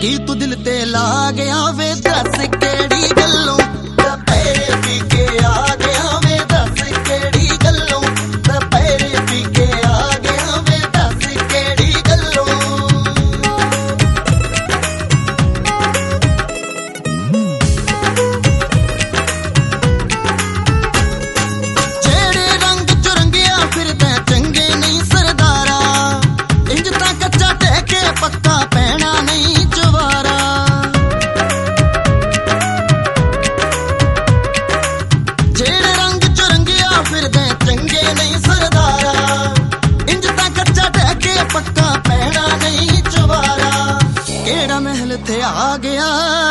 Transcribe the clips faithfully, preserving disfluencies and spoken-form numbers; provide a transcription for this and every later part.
की तू दिल ते ला गया वे दस केड़ी गल्लों पैरे पी के आ गया वे दस केड़ी गल्लों पैरे पी के आ गया वे दस केड़ी गल्लों जेड़े रंग चुरंगिया फिरदे चंगे नहीं सरदारा इंज तां कच्चा टहके पक्का पैना नहीं चवारा जेड़े रंग चुरंगिया फिरदे चंगे नहीं सरदारा इंज तां कच्चा टहके पक्का पैना नहीं चवारा केड़ा महल थे आ गया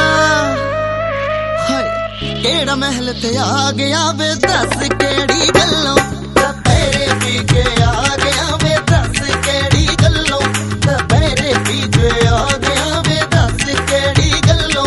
हाय केड़ा महल थे आ गया वे दस केड़ी गल्लों पैरे पी के आ गया वे दस केड़ी गल्लों पैरे पी के आ गया वे दस केड़ी गल्लों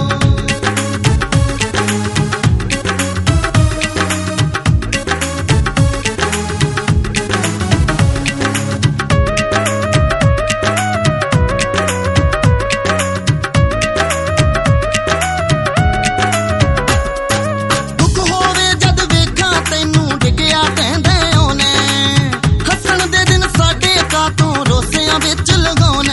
दुख होवे जद वेखां तैनू डिग्या कहंदे ओने हसण दे दिन साडे कातों रोसियां विच लगाउने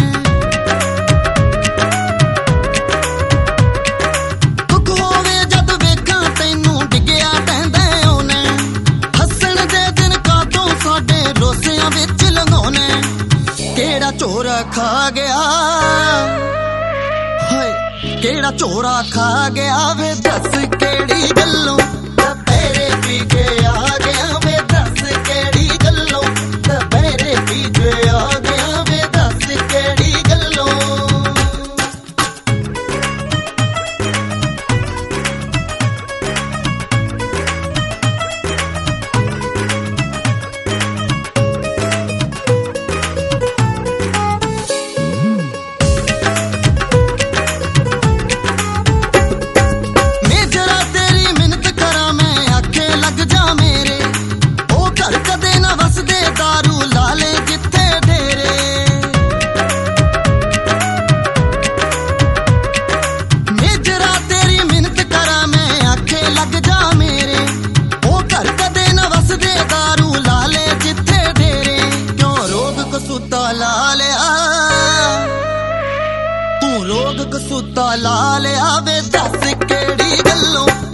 दुख होवे जद वेखां तैनू डिग्या कहंदे ओने हसण दे दिन कातों साडे रोसियां विच लगाउने केड़ा चोरा खा गया हाय केड़ा चोरा खा गया वे दस केड़ी गल्लों पैरे पी के आ गया वे दस केड़ी गल्लों पैरे पी के आ गया वे दस केड़ी गल्लों मैं जरा तेरी मिन्नत करा मैं आखे लग जा मेरे ओ घर कदे ना वसदे दारू लाले जिथे डेरे मैं जरा तेरी मिन्नत करा मैं आखे लग जा मेरे ओ घर कदे ना वसदे दारू लाले जिथे डेरे क्यों रोग कसूता ला लिया तू रोग कसूता ला लिया वे दस केड़ी गल्लों